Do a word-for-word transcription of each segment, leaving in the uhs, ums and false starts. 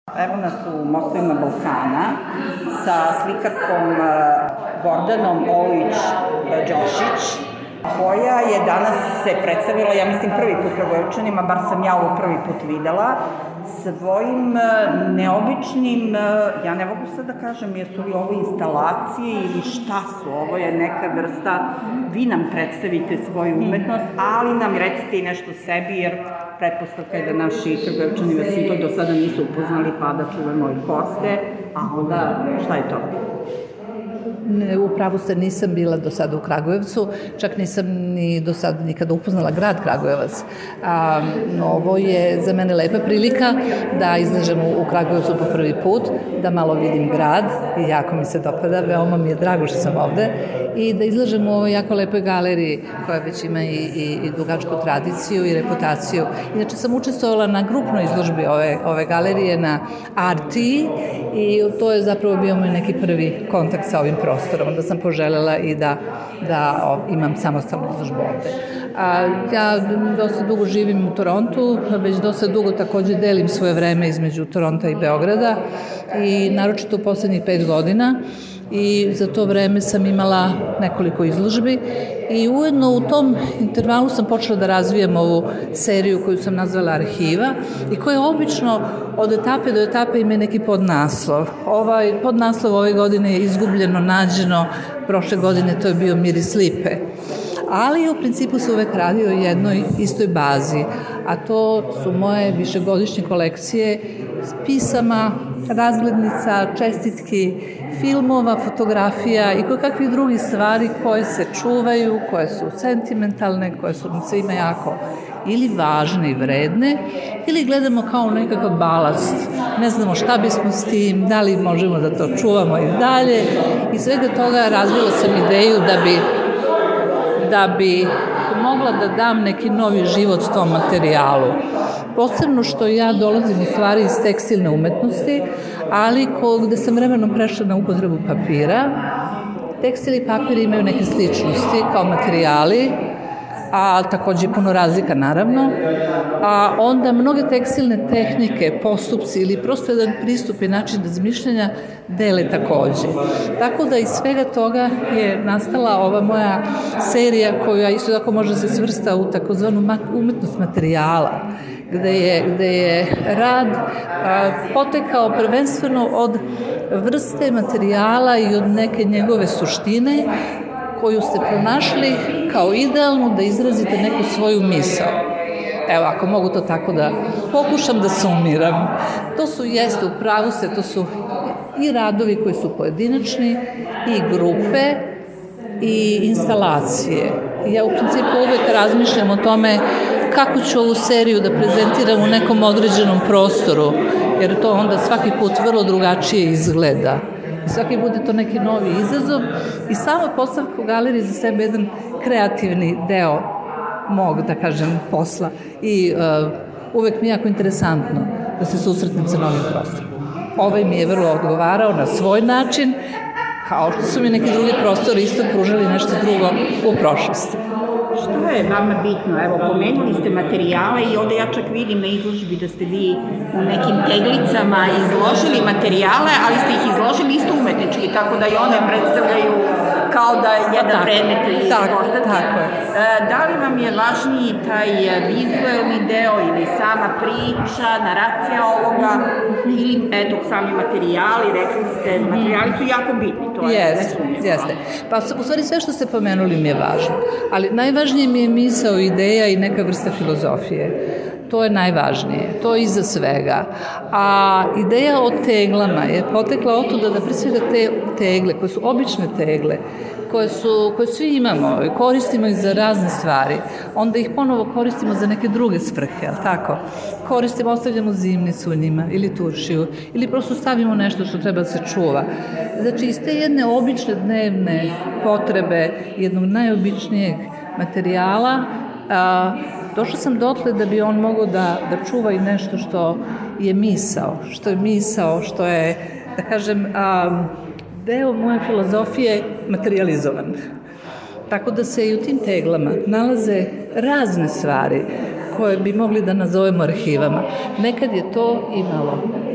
Evo nas u Mostovima Balkana sa slikarkom Gordanom Olić-Đošić, koja je danas se predstavila, ja mislim, prvi put Kragujevčanima, bar sam ja ovo prvi put videla, svojim neobičnim, ja ne mogu sad da kažem, jesu li ovo instalacije ili šta su, ovo je neka vrsta, vi nam predstavite svoju umetnost, ali nam recite i nešto sebi, jer pretpostavka je da naši Kragujevčani vas i to do sada nisu upoznali, pa da čuvamo i koste, a onda šta je to? U pravu ste, nisam bila do sada u Kragujevcu, čak nisam ni do sada nikada upoznala grad Kragujevac. A, ovo je za mene lepa prilika da izlažem u Kragujevcu po prvi put, da malo vidim grad i jako mi se dopada, veoma mi je drago što sam ovde, i da izlažem u ovoj jako lepoj galeriji koja već ima i, i, i dugačku tradiciju i reputaciju. Inače sam učestvovala na grupnoj izložbi ove, ove galerije na Arti i to je zapravo bio moj neki prvi kontakt sa ovim prostorom, da sam poželjela i da, da o, imam samostalnu izložbu ovde. A, ja dosta dugo živim u Torontu, već dosta dugo takođe delim svoje vreme između Toronta i Beograda i naročito u poslednjih pet godina. I za to vreme sam imala nekoliko izložbi i ujedno u tom intervalu sam počela da razvijam ovu seriju koju sam nazvala Arhiva i koja obično od etape do etape ima neki podnaslov. Ovaj podnaslov ove godine je Izgubljeno, nađeno, prošle godine to je bio Miris lipe. Ali u principu se uvek radi o jednoj istoj bazi, a to su moje višegodišnje kolekcije pisama, razglednica, čestitki, filmova, fotografija i koje kakvih drugih stvari koje se čuvaju, koje su sentimentalne, koje su svima jako ili važne i vredne, ili gledamo kao nekakav balast. Ne znamo šta bismo s tim, da li možemo da to čuvamo i dalje. I svega toga razvila sam ideju da bi da bi mogla da dam neki novi život tom materijalu. Posebno što ja dolazim u stvari iz tekstilne umetnosti, ali gde sam vremenom prešla na upotrebu papira. Tekstil i papir imaju neke sličnosti kao materijali, a takođe puno razlika naravno, a onda mnoge tekstilne tehnike, postupci ili prosto jedan pristup i način razmišljanja dele takođe. Tako da iz svega toga je nastala ova moja serija koja isto tako može se svrsta u takozvanu umetnost materijala, gde je, gde je rad a, potekao prvenstveno od vrste materijala i od neke njegove suštine koju ste pronašli kao idealnu da izrazite neku svoju misao. Evo, ako mogu to tako da pokušam da sumiram. To su, jeste, u pravu se, to su i radovi koji su pojedinačni, i grupe, i instalacije. Ja u principu uvek razmišljam o tome kako ću ovu seriju da prezentiram u nekom određenom prostoru, jer to onda svaki put vrlo drugačije izgleda. I svaki bude to neki novi izazov i sama postavka u galeriji za sebe jedan kreativni deo mog, da kažem, posla. I uh, uvek mi je jako interesantno da se susretnem sa novim prostorom. Ovaj mi je vrlo odgovarao na svoj način, kao što su mi neki drugi prostori isto pružali nešto drugo u prošlosti. Što je vama bitno? Evo, pomenuli ste materijale i ovde ja čak vidim na izložbi da ste vi u nekim teglicama izložili materijale, ali ste ih izložili isto umetnički, tako da i one predstavljaju kao da je jedan predmet iz postavke. Tako je. Da li vam je važniji taj vizuelni deo ili sama priča, naracija ovoga, ili eto sami materijali, rekli ste, materijali su jako bitni, to je jeste, jeste. Pa u stvari sve što ste pomenuli mi je važno, ali najvažnije mi je misao, ideja i neka vrsta filozofije. To je najvažnije, to je iza svega. A ideja o teglama je potekla od toga da pre svega te tegle, koje su obične tegle, koje, su, koje svi imamo i koristimo ih za razne stvari, onda ih ponovo koristimo za neke druge svrhe, ali tako? Koristimo, ostavljamo zimnicu u njima ili turšiju, ili prosto stavimo nešto što treba da se čuva. Znači, iz te jedne obične dnevne potrebe, jednog najobičnijeg materijala, a, došla sam dotle da bi on mogao da, da čuva i nešto što je misao, što je misao, što je, da kažem, a, deo moje filozofije materializovan. Tako da se i u tim teglama nalaze razne stvari koje bi mogli da nazovemo arhivama. Nekad je to imalo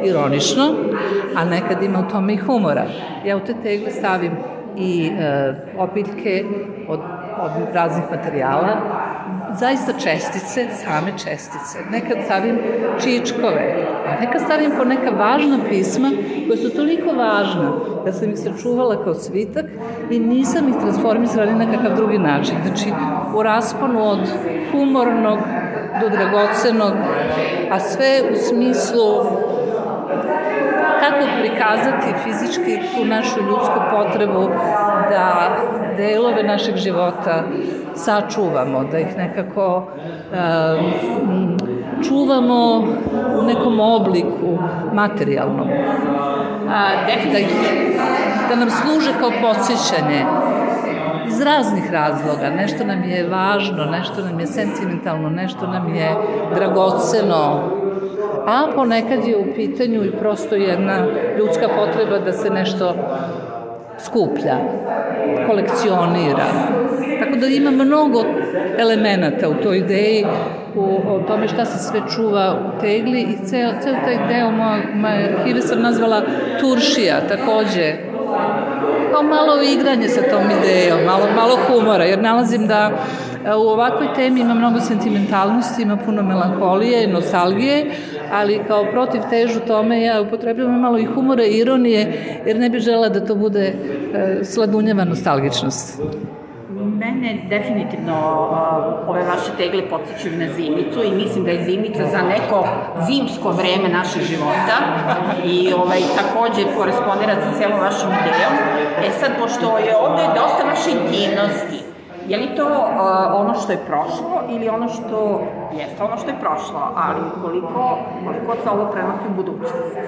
ironično, a nekad ima u tome i humora. Ja u te tegle stavim i e, opiljke od, od raznih materijala, zaista čestice, same čestice. Nekad stavim čičkove, a nekad stavim po neka važna pisma koja su toliko važna da sam ih sačuvala kao svitak i nisam ih transformisala ni na kakav drugi način. Znači, u rasponu od humornog do dragocenog, a sve u smislu kako prikazati fizički tu našu ljudsku potrebu da delove našeg života sačuvamo, da ih nekako um, čuvamo u nekom obliku materijalnom. A, da, ih, da nam služe kao podsjećanje iz raznih razloga. Nešto nam je važno, nešto nam je sentimentalno, nešto nam je dragoceno, a ponekad je u pitanju i prosto jedna ljudska potreba da se nešto skuplja, kolekcionira. Tako da ima mnogo elemenata u toj ideji, u, o tome šta se sve čuva u tegli i ceo, ceo taj deo moje, moje arhive sam nazvala Turšija, takođe kao malo igranje sa tom idejom, malo, malo humora, jer nalazim da u ovakvoj temi ima mnogo sentimentalnosti, ima puno melankolije, nostalgije, ali kao protiv težu tome ja upotrebljavam malo i humora i ironije, jer ne bih žela da to bude e, sladunjava nostalgičnost. Mene definitivno uh, ove vaše tegle podsjećaju na zimicu i mislim da je zimica za neko zimsko vreme našeg života i ovaj, takođe korespondira sa celom vašom idejom. E sad, pošto je ovde dosta vaše intimnosti, je li to uh, ono što je prošlo ili ono što jeste ono što je prošlo, ali koliko, koliko se ovo prenosi u budućnosti?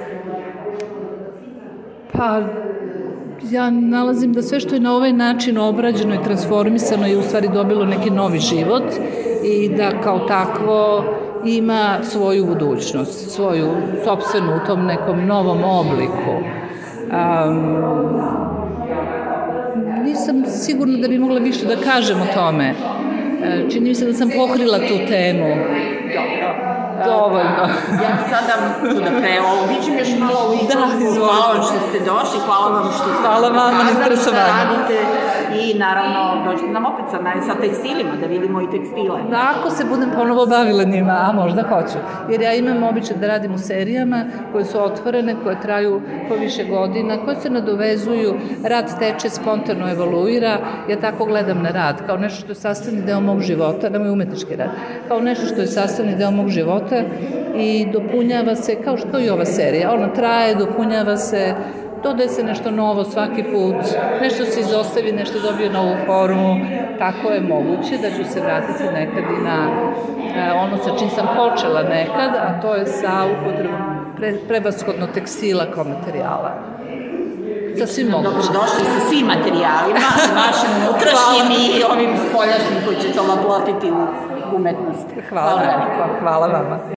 Pa, ja nalazim da sve što je na ovaj način obrađeno i transformisano je u stvari dobilo neki novi život i da kao takvo ima svoju budućnost, svoju sopstvenu u tom nekom novom obliku. Um, nisam sigurna da bi mogla više da kažem o tome. Čini mi se da sam pokrila tu temu. Dovoljno. Ja sada ću da pre ovo, bit ću još malo u izložbu. Hvala vam što ste došli, hvala vam što ste hvala vam na interesovanju. Radite i naravno dođete nam opet sa, sa tekstilima, da vidimo i tekstile. Da, ako se budem ponovo bavila njima, a možda hoću. Jer ja imam običaj da radim u serijama koje su otvorene, koje traju po više godina, koje se nadovezuju, rad teče, spontano evoluira. Ja tako gledam na rad, kao nešto što je sastavni deo mog života, na moj umetnički rad, kao nešto što je sastavni deo mog života i dopunjava se, kao što i ova serija. Ona traje, dopunjava se, dodaje se nešto novo svaki put, nešto se izostavi, nešto dobije novu formu. Tako je moguće da ću se vratiti nekad i na ono sa čim sam počela nekad, a to je sa upotrebom pre, prevashodno tekstila kao materijala. Sa svim mogućim. Dobrodošli sa svim materijalima, vašim unutrašnjim i ovim spoljašnjim koji će se oplotiti u umetnosti. Hvala, hvala, hvala vama.